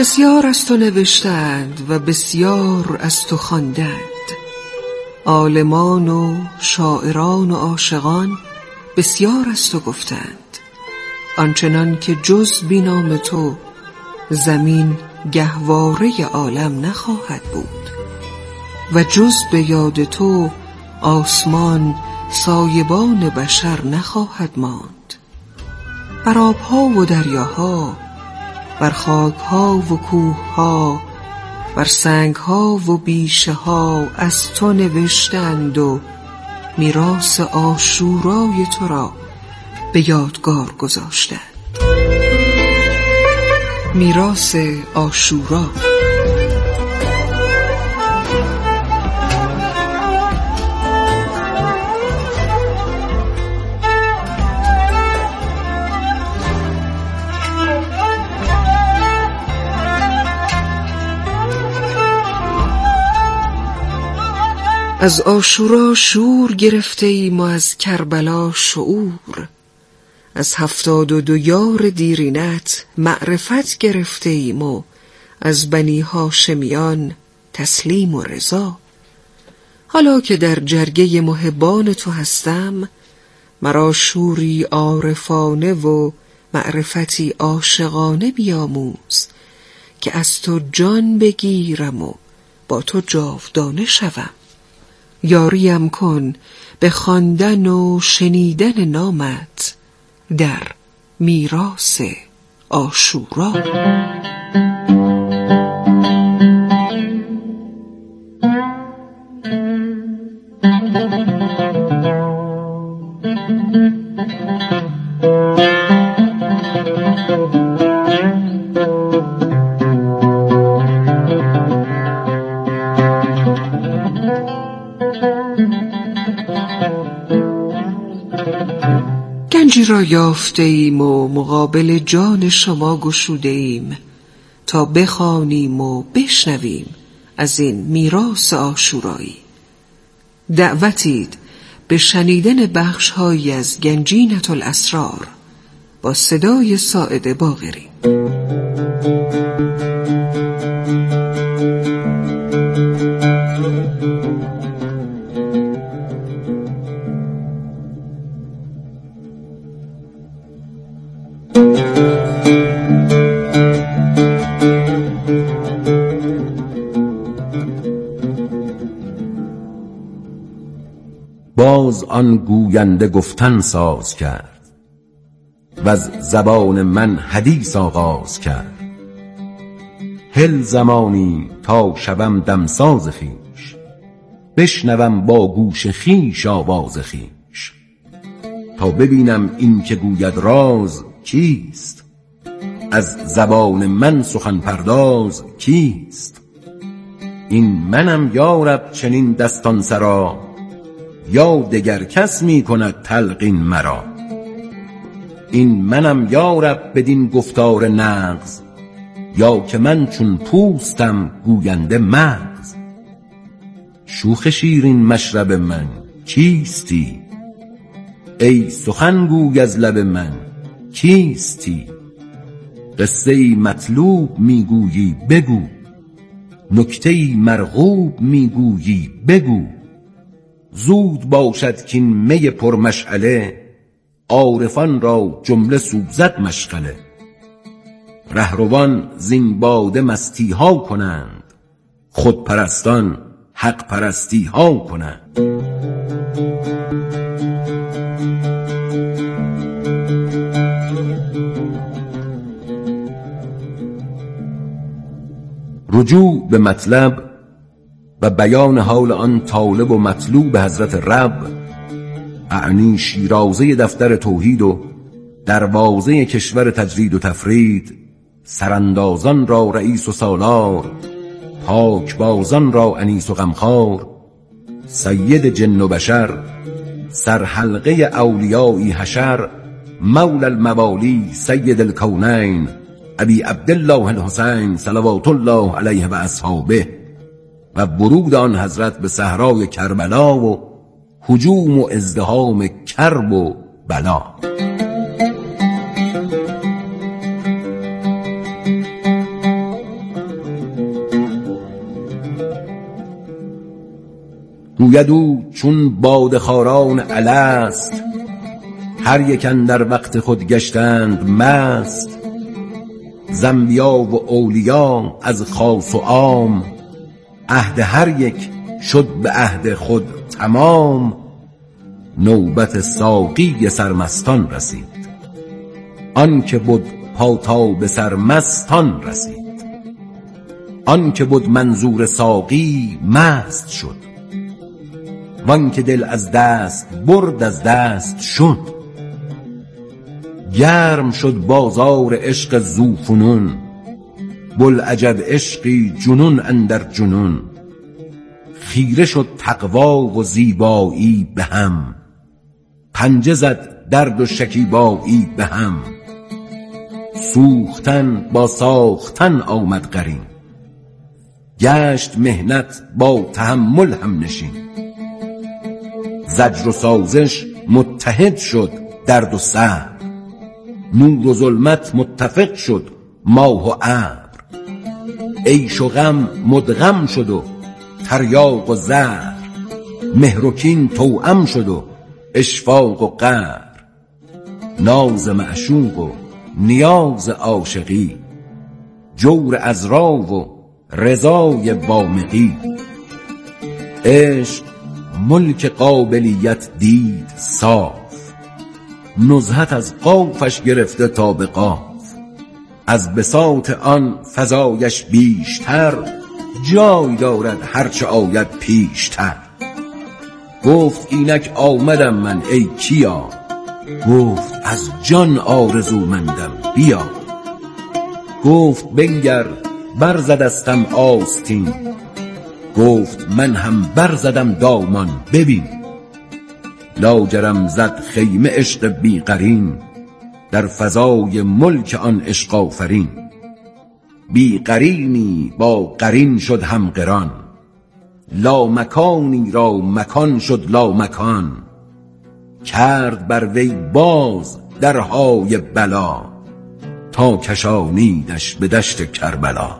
بسیار از تو نوشتند و بسیار از تو خواندند، عالمان و شاعران و عاشقان بسیار از تو گفتند، آنچنان که جز بی نام تو زمین گهواره عالم نخواهد بود و جز به یاد تو آسمان سایبان بشر نخواهد ماند. بر آبها و دریاها، بر خاکها و کوهها، بر سنگها و بیشه ها از تو نوشتند و میراث عاشورای تو را به یادگار گذاشتند. میراث عاشورا. از عاشورا شور گرفته ایم و از کربلا شعور، از 72 یار دیرینت معرفت گرفته ایم و از بنی هاشمیان تسلیم و رضا. حالا که در جرگه محبان تو هستم، مرا شوری عارفانه و معرفتی عاشقانه بیاموز که از تو جان بگیرم و با تو جاودانه شوم. یاریم کن به خواندن و شنیدن نامت در میراث عاشورا. گنجی را یافته ایم و مقابل جان شما گشوده ایم تا بخوانیم و بشنویم از این میراث عاشورایی. دعوتید به شنیدن بخش‌هایی از گنجینة الاسرار با صدای ساعد باقری. باز آن گوینده گفتن ساز کرد و از زبان من حدیث آغاز کرد. هل زمانی تا شوم دمساز خویش، بشنوم با گوش خویش آواز خویش. تا ببینم این که گوید راز کیست، از زبان من سخن پرداز کیست. این منم یارب چنین دستان سرا، یا دگر کس می کند تلقین مرا. این منم یارب بدین گفتار نغز، یا که من چون پوستم گوینده مغز. شوخ شیرین مشرب من کیستی، ای سخنگوی از لب من کیستی. قصه مطلوب میگویی بگو، نکته مرغوب میگویی بگو. زود باشد کین می پرمشعله، عارفان را جمله سوزد مشغله. رهروان زین باده مستی ها کنند، خودپرستان حق پرستی ها کنند. رجوع به مطلب و بیان حال آن طالب و مطلوب حضرت رب، اعنی شیرازه دفتر توحید و دروازه کشور تجرید و تفرید، سراندازان را رئیس و سالار، پاکبازان را انیس و غمخوار، سید جن و بشر، سرحلقه اولیایی حشر، مولا الموالی سید الکونین ابی عبدالله الحسین صلوات الله علیه و اصحابه، و ورود آن حضرت به صحرای کربلا و هجوم و ازدحام کرب و بلا. گوید او چون بادخواران الست، هر یک اندر وقت خود گشتند مست. ز انبیا و اولیا از خاص و عام، عهد هر یک شد به عهد خود تمام. نوبت ساقی سرمستان رسید، آن که بود پا تا به سرمستان رسید. آن که بود منظور ساقی مست شد، وان که دل از دست برد از دست شد. گرم شد بازار عشق ذوفنون، بوالعجب عشقی جنون اندر جنون. خیره شد تقوا و زیبایی به هم، پنجه زد درد و شکیبایی به هم. سوختن با ساختن آمد قرین، گشت مهنت با تحمل هم نشین. زجر و سازش متحد شد درد و صبر، نور و ظلمت متفق شد ماه و ابر. عیش و غم مدغم شد و تریاق و زهر، مهر و کین توأم شد و اشفاق و قهر. ناز معشوق و نیاز عاشقی، جور عذرا و رضای وامقی. عشق ملک قابلیت دید صاف، نزهت از قافش گرفته تا به قاف. از بساط آن فزایش بیشتر، جای دارد هرچه آید پیشتر. گفت اینک آمدم من ای کیا، گفت از جان آرزومندم بیا. گفت بنگر برزدستم آستین، گفت من هم برزدم دامان ببین. لاجرم زد خیمه عشق بیقرین، در فضای ملک آن عشق آفرین. بیقرینی با قرین شد هم قران، لامکانی را مکان شد لامکان. کرد بر وی باز درهای بلا، تا کشانیدش به دشت کربلا.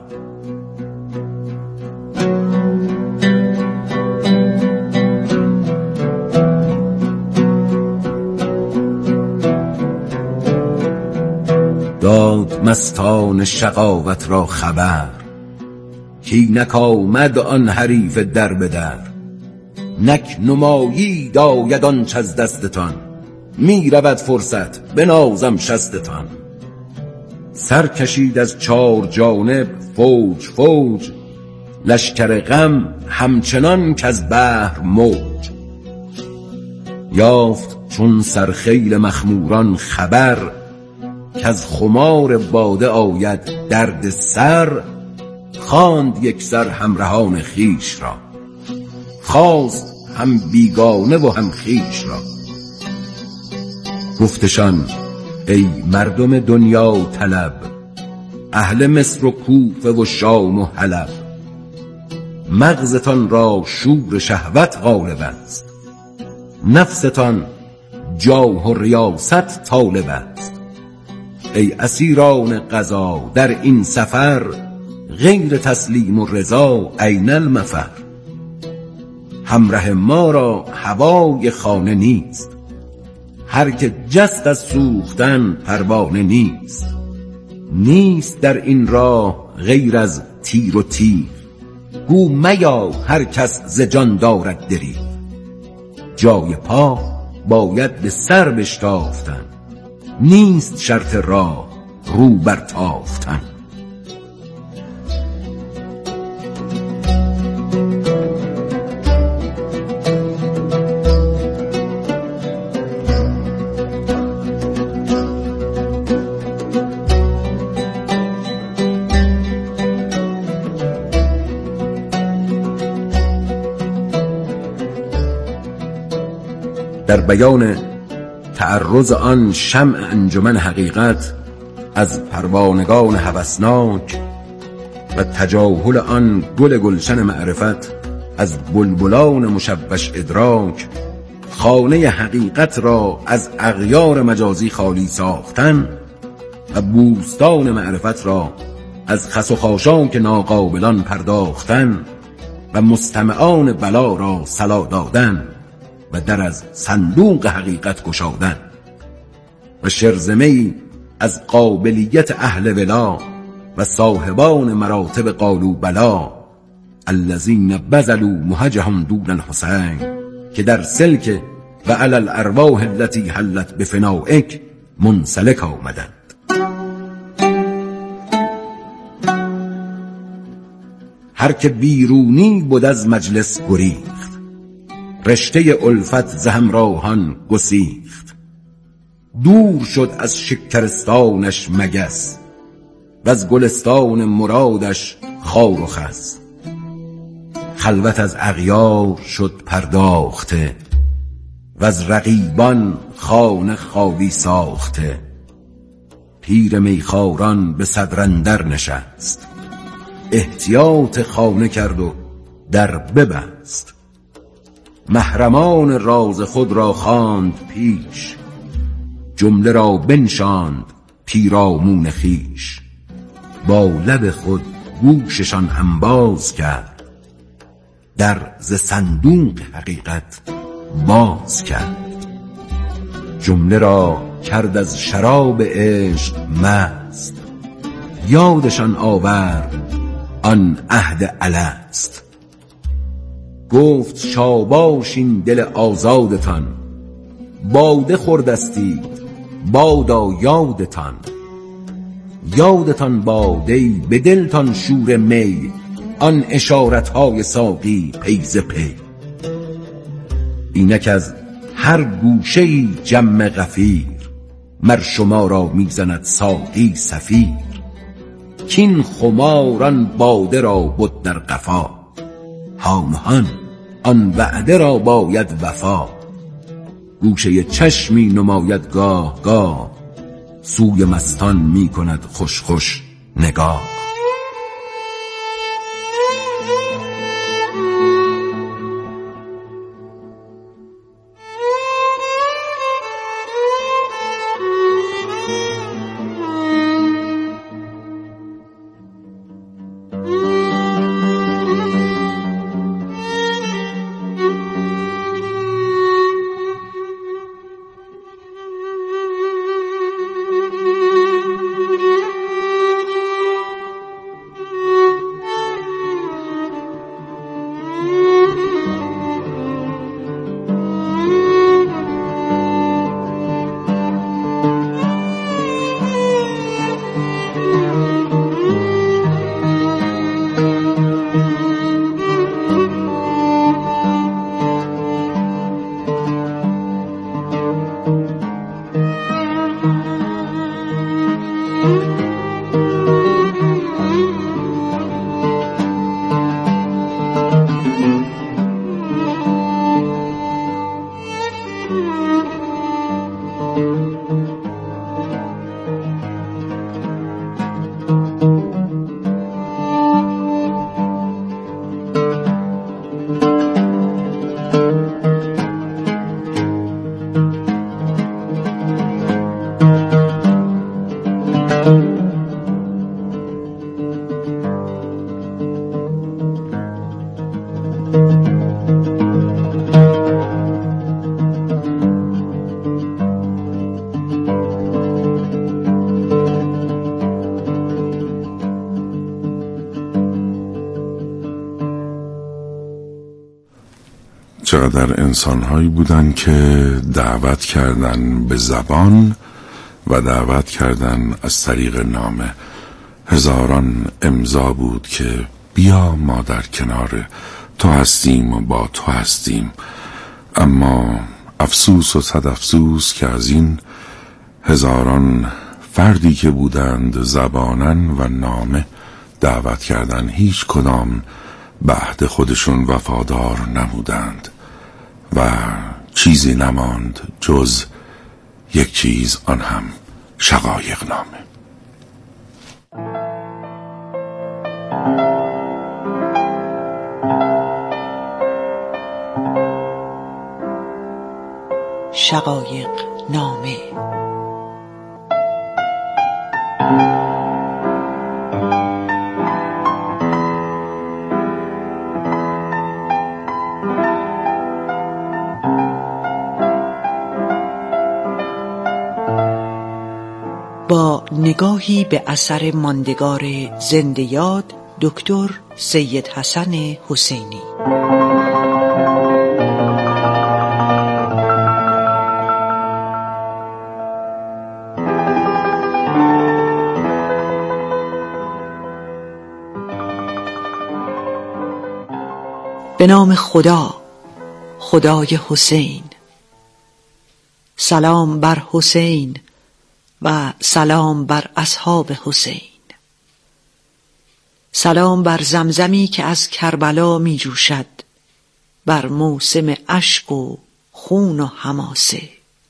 داد مستان شقاوت را خبر، کینک آمد آن حریف در به در. نک نمایید آید آنچ از دستتان، می رود فرصت بنازم شستتان. سر کشید از چار جانب فوج فوج، لشکر غم همچنان کز بحر موج. یافت چون سرخیل مخموران خبر، کز خمار باده آید درد سر. خواند یک سر همرهان خویش را، خواست هم بیگانه و هم خویش را. گفتشان ای مردم دنیا طلب، اهل مصر و کوفه و شام و حلب. مغزتان را شور شهوت غالب است، نفستان جاه و ریاست طالب است. ای اسیران قضا در این سفر، غیر تسلیم و رضا این المفر. همره ما را هوای خانه نیست، هر که جست از سوختن پروانه نیست. نیست در این راه غیر از تیر و تیغ، گو میا هر کس ز جان دارد دریغ. جای پا باید به سر بشتافتن، نیست شرط راه رو بر تافتن. در بیان تعرض آن شمع انجمن حقیقت از پروانگان هوسناک و تجاهل آن گل گلشن معرفت از بلبلان مشوش ادراک، خانه حقیقت را از اغیار مجازی خالی ساختن و بوستان معرفت را از خس و خاشاک ناقابلان پرداختن، و مستمعان بلا را صلا دادن و در از صندوق حقیقت گشادن و شرزمه‌ای از قابلیت اهل ولا و صاحبان مراتب قالوا بلا الذین بذلوا مهجهم دون الحسین که در سلک و علی الارواح التي حلت بفنائک منسلک آمدند. هر که بیرونی بود از مجلس گریخت، رشته الفت ز همراهان گسیخت. دور شد از شکرستانش مگس و از گلستان مرادش خار و خس. خلوت از اغیار شد پرداخته و از رقیبان خانه خالی ساخته. پیر میخواران به صدر اندر نشست، احتیاط خانه کرد و در ببست. محرمان راز خود را خواند پیش، جمله را بنشاند پیرامون خویش. با لب خود گوششان انباز کرد، در ز صندوق حقیقت باز کرد. جمله را کرد از شراب عشق مست، یادشان آورد آن عهد الست. گفت شاباش این دل آزادتان، باده خوردستید بادا یادتان. یادتان بادی به دلتان شور می، آن اشارتهای ساقی پی ز پی. اینک از هر گوشه‌ای جم غفیر، مر شما را میزند ساقی صفیر. کین خماران باده را بد در قفا، هان آن وعده را باید وفا. گوشه چشمی نماید گاه گاه، سوی مستان می کند خوش خوش نگاه. چقدر انسان‌هایی بودن که دعوت کردن به زبان و دعوت کردن از طریق نامه. هزاران امضا بود که بیا ما در کنار تو هستیم و با تو هستیم. اما افسوس و صد افسوس که از این هزاران فردی که بودند زبانن و نامه دعوت کردن، هیچ کدام به عهد خودشون وفادار نمودند و چیزی نماند جز یک چیز، آن هم شقایق نامه. شقایق نامه. با نگاهی به اثر ماندگار زنده یاد دکتر سید حسن حسینی. به نام خدا، خدای حسین. سلام بر حسین و سلام بر اصحاب حسین. سلام بر زمزمی که از کربلا می جوشد، بر موسم اشک و خون و حماسه.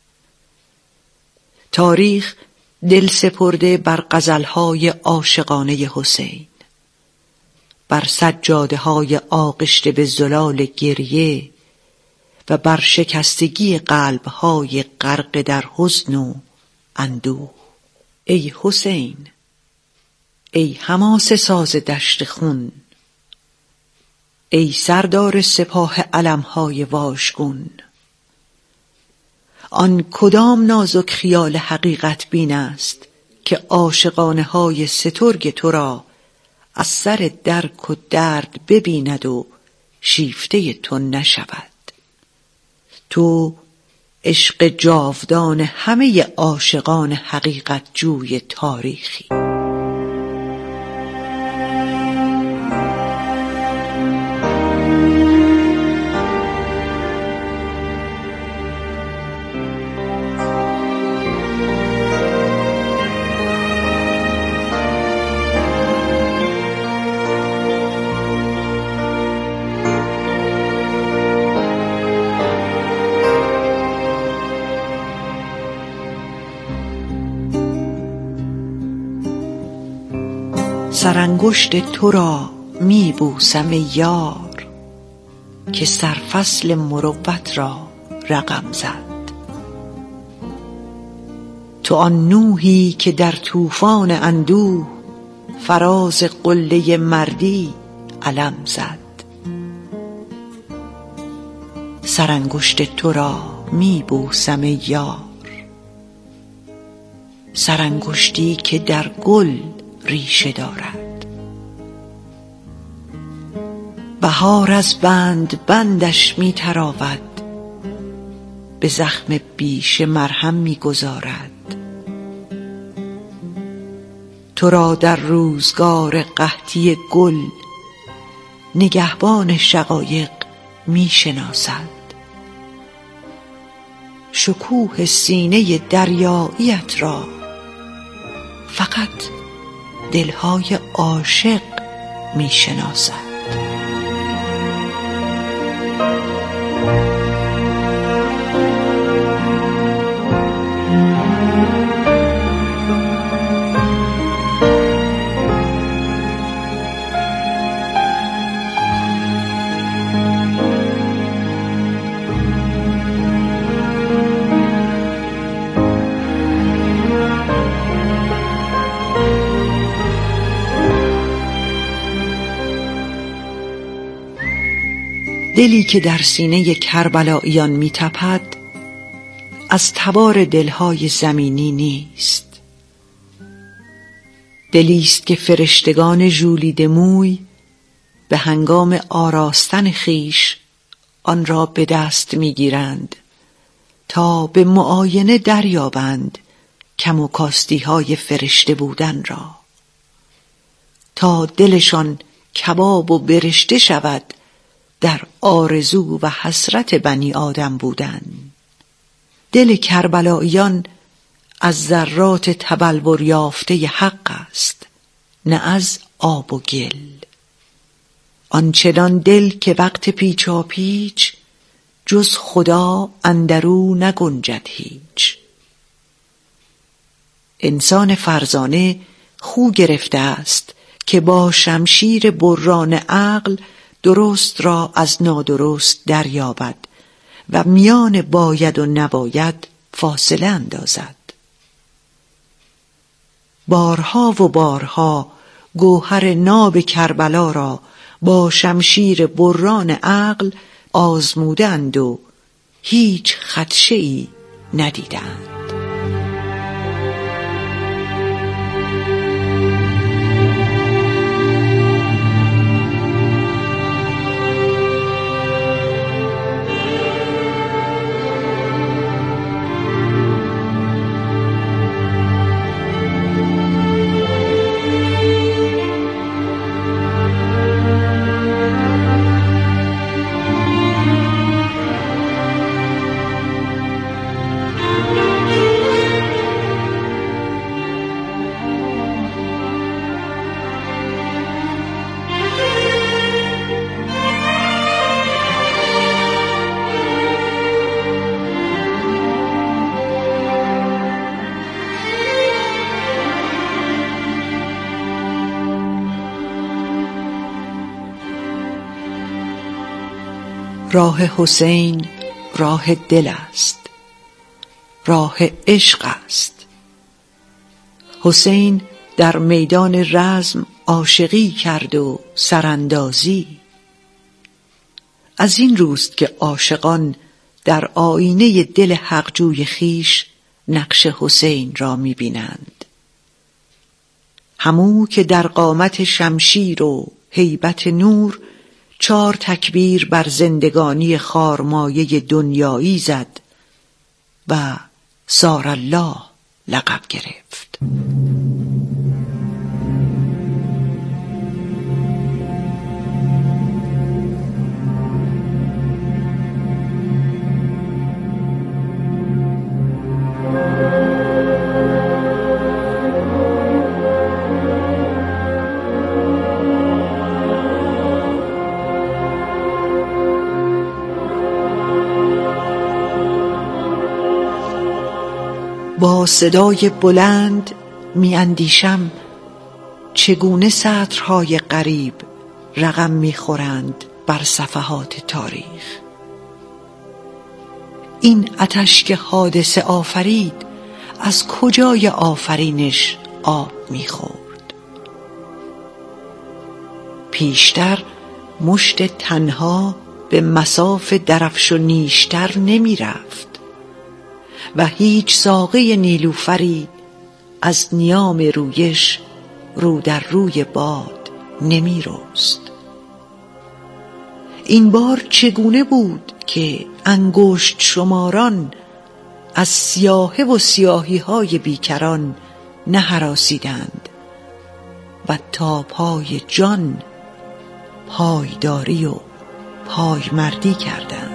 تاریخ دل سپرده بر غزلهای عاشقانه حسین، بر سجاده های آغشته به زلال گریه و بر شکستگی قلبهای غرق در حزن و اندوه. ای حسین، ای حماسه ساز دشت خون، ای سردار سپاه علمهای واژگون، آن کدام نازک خیال حقیقت بین است که عاشقانه های سترگ تو را از سر درک و درد ببیند و شیفته تو نشود. تو عشق جاودان همه عاشقان حقیقت جوی تاریخی. سرانگشت تو را می بوسم ای یار، که سرفصل مروت را رقم زد. تو آن نوحی که در طوفان اندوه فراز قله مردی علم زد. سرانگشت تو را می بوسم ای یار، سرانگشتی که در گل ریشه دارد. بهار از بند بندش می تراود، به زخم بیشه مرهم می گذارد. تو را در روزگار قحطی گل نگهبان شقایق می شناسد. شکوه سینه دریاییت را فقط دلهای عاشق می شناسد. دلی که در سینه کربلاییان می تپد از تبار دلهای زمینی نیست. دلیست که فرشتگان ژولیده موی به هنگام آراستن خیش آن را به دست می گیرند تا به معاینه دریابند کم و کاستی های فرشته بودن را، تا دلشان کباب و برشته شود در آرزو و حسرت بنی آدم بودن. دل کربلاییان از ذرات تبلور یافته حق است، نه از آب و گل. آنچنان دل که وقت پیچا پیچ جز خدا اندرو نگنجد هیچ. انسان فرزانه خو گرفته است که با شمشیر بران عقل درست را از نادرست دریابد و میان باید و نباید فاصله اندازد. بارها و بارها گوهر ناب کربلا را با شمشیر بران عقل آزمودند و هیچ خدشه‌ای ندیدند. راه حسین راه دل است، راه عشق است. حسین در میدان رزم عاشقی کرد و سراندازی. از این روست که عاشقان در آینه دل حقجوی خیش نقش حسین را می‌بینند. همو که در قامت شمشیر و هیبت نور 4 تکبیر بر زندگانی خارمایه دنیایی زد و سار الله لقب گرفت. با صدای بلند می اندیشم چگونه سطرهای غریب رقم می خورند بر صفحات تاریخ. این آتش که حادثه آفرید از کجای آفرینش آب می خورد؟ پیشتر مشت تنها به مصاف درفش و نیشتر نمی رفت و هیچ ساقه نیلوفری از نیام رویش رو در روی باد نمی رست. این بار چگونه بود که انگشت شماران از سیاهه و سیاهی های بیکران نهراسیدند و تا پای جان پایداری و پایمردی کردند.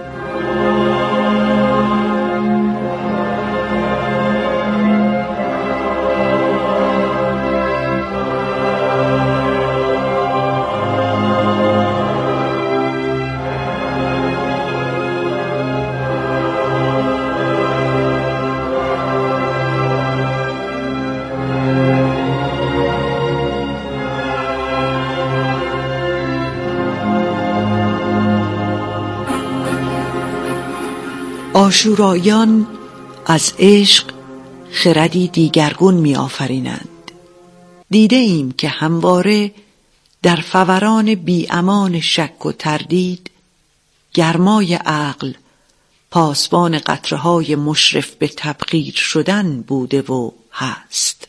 آشوراییان از عشق خردی دیگرگون می آفرینند. دیده ایم که همواره در فوران بی امان شک و تردید گرمای عقل پاسبان قطره‌های مشرف به تبخیر شدن بوده و هست.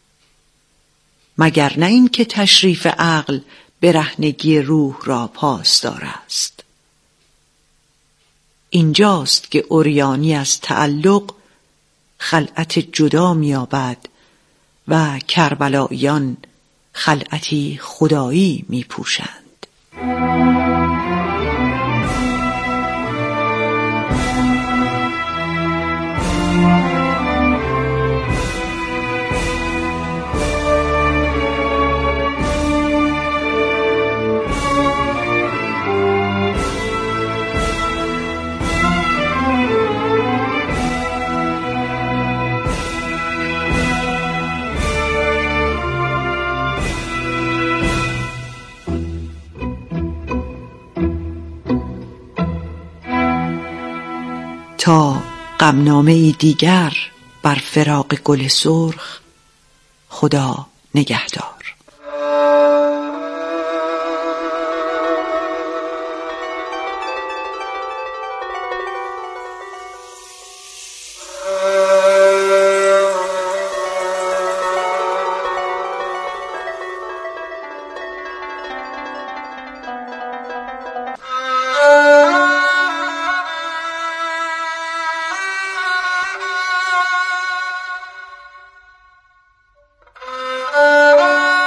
مگر نه این که تشریف عقل برهنگی روح را پاسدار است. اینجاست که عریانی از تعلق خلعت جدا می‌یابد و کربلاییان خلعتی خدایی می‌پوشند. تا غمنامه‌ای دیگر بر فراق گل سرخ، خدا نگهدار. Ah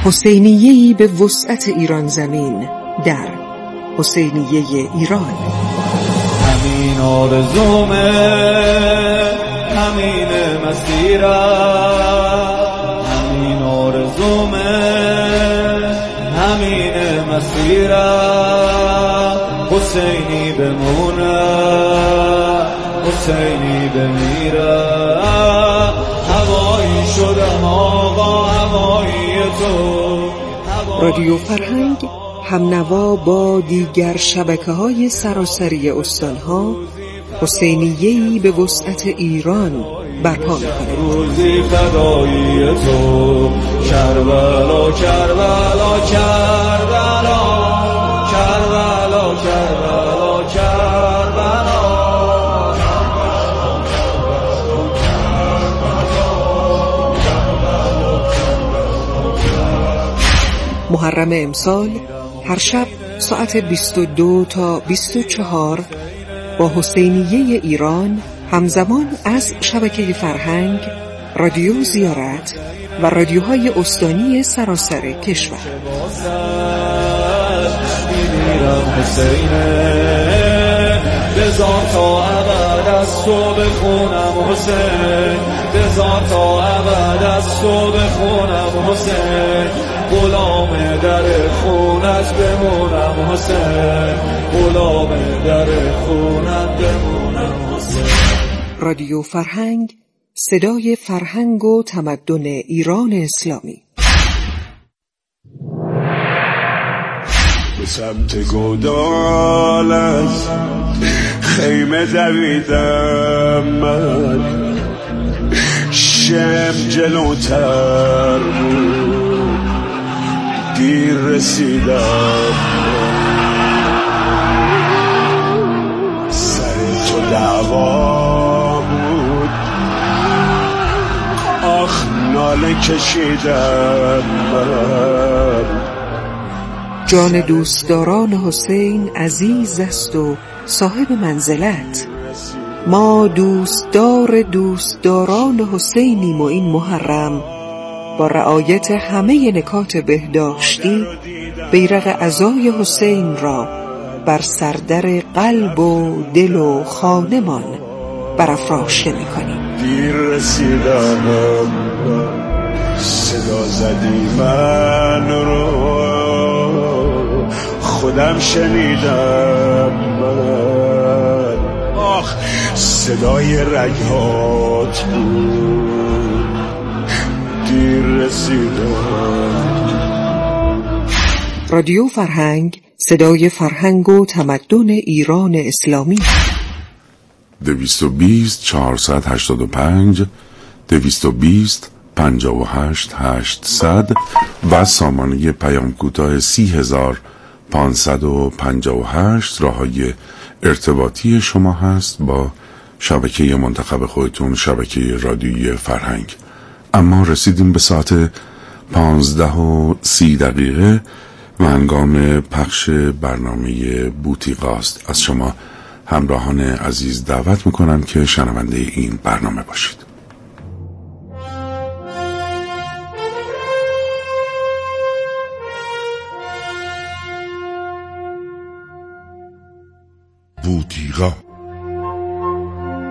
حسینیه‌ای به وسعت ایران زمین در حسینیه ایران. همین آرزومه، همین مسیرم، همین آرزومه، همین مسیرم. حسینی بمونه، حسینی بمیره. هوایی شدم آقا، هوایی تو. رادیو فرهنگ همنوا با دیگر شبکه‌های سراسری استان‌ها حسینیه‌ای به وسعت ایران برپا می‌کند. روزی فدایی تو، کربلا کربلا کربلا کربلا کربلا کربلا. محرم امسال هر شب ساعت 22 تا 24 با حسینیه ایران همزمان از شبکه فرهنگ، رادیو زیارت و رادیوهای استانی سراسر کشور. میمیرم حسینه، بذار تا ابد از تو بخونم حسین، بذار تا ابد از تو بخونم حسین. غلام در خونت بمونم حسین، غلام در خونت بمونم حسین. رادیو فرهنگ، صدای فرهنگ و تمدن ایران اسلامی. به سمت گودال از خیمه دویدم من، شم جلوتر بود دیر رسیدم. سر تو دعوا بود، آخ ناله کشیدم من. جان دوستداران حسین عزیز است و صاحب منزلت. ما دوستداران حسینیم و این محرم با رعایت همه نکات بهداشتی بیرق عزای حسین را بر سردر قلب و دل و خانمان برافراشته می‌کنیم. دیر رسیدم، صدا زدی من رو، خودم شنیدم من. آخ صدای رگهات بود، دیر رسیدم. رادیو فرهنگ، صدای فرهنگ و تمدن ایران اسلامی. 220 485 220 58 800 و سامانه پیام کوتاه 30558 راههای ارتباطی شما هست با شبکه منتخب خودتون، شبکه رادیویی فرهنگ. اما رسیدیم به ساعت 15:30 و هنگام پخش برنامه بوتیقاست. از شما همراهان عزیز دعوت میکنم که شنونده این برنامه باشید. بوتیقا